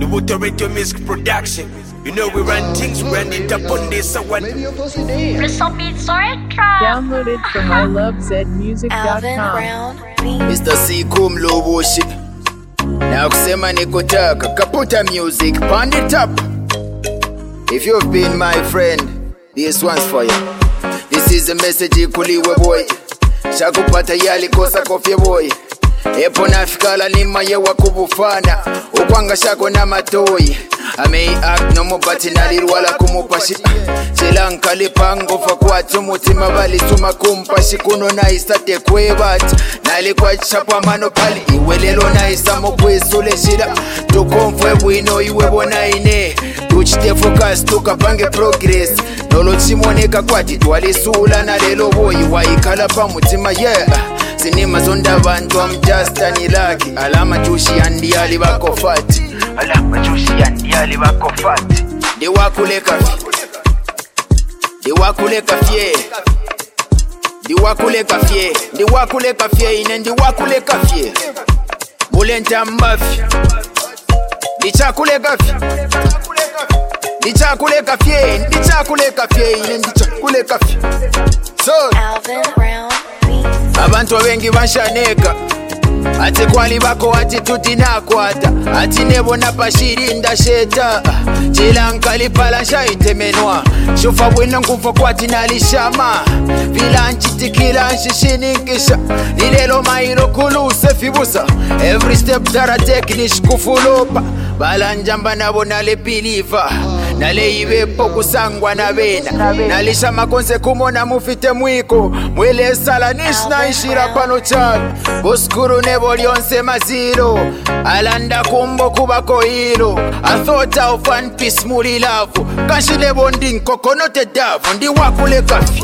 Water Radio Music Production. You know we run things, we run it up on this. So what? Download it from ilovezmusic.com. Mr. C Kumlo Worship. Na kusema nikotaka kaputa music, pound it up. If you've been my friend, this one's for you. This is a message kuliwe boy. Shakupata yali kosa kofye boy. Epo nafikala nima ye wakubufana. Ukwanga shako na matoi. Amei act no mubati nalirwala kumupashi. Chilanka lipango fakwatu mutima bali tuma kumpashi. Kuno na istate kwebati nalikwa chapwa mano pali. Iwelelo na isamo kwesule shida. Tukomfwe bwino iwe bona ine. Tuchite focus tukapange progress. Nolo chimoneka kwati twalisula na lelo boy. Waikala pa mutima yeah. Sinima zonda bantu amjasta ni laki. Alama jushi andiyali bako fati. Alama jushi andiyali bako fati. Diwakuleka fie. Diwakuleka fie. Diwakuleka fie. Diwakuleka fie ine diwakuleka fie. Mulenta mbafi. Dichakuleka fie. Dichakuleka fie. Dichakuleka fie ine dichakuleka fie. So Alvin Brown. Abantu wengi bashaneka. Ati kwali bako ati tutinakwata. Ati nebona pashirinda sheta. Chilanka lipala shaitemenwa. Shufa bwino nkufo kwati nalishama. Vilanchi tikila nshishininkisha. Nilelo mairo kuluse fibusa. Every step tara take nishkufulopa. Balanjamba nabo nale biliva. Nale iwepo kusangwa na vena. Nalisha makonse kumona mufite mwiko. Mwele sala nishna ishira pano chali. Buskuru nebo lyonse maziro. Alanda kumbo kubako hilo. I thought of one piece muli lavu. Kanshi nebo ndinko konote davu. Ndi wakuleka fie.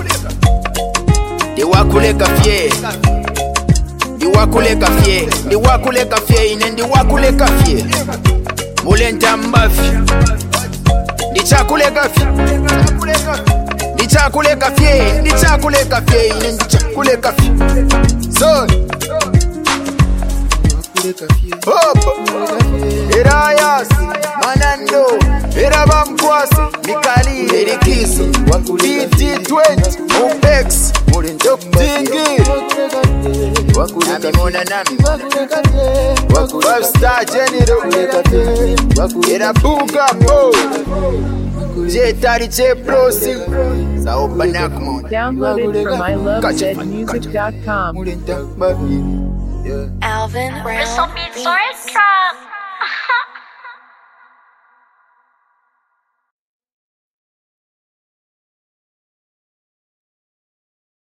Ndi wakuleka fie. Ndi wakuleka fie. Ndi wakuleka fie ine ndi wakuleka fie. Mulenta mbafi. Ndichakuleka fie. Ndichakuleka fie. Ndichakuleka fie ine ndichakuleka fie. So Hopa Erayas Manando Erabamkwasi Mikali Erikiso BT20 Mopex Tingi Namimona nami 5-star General Erabuga Bo Jetari Prosi Saopa Nakmon. Download it from ilovezmusic.com. Alvin Brown.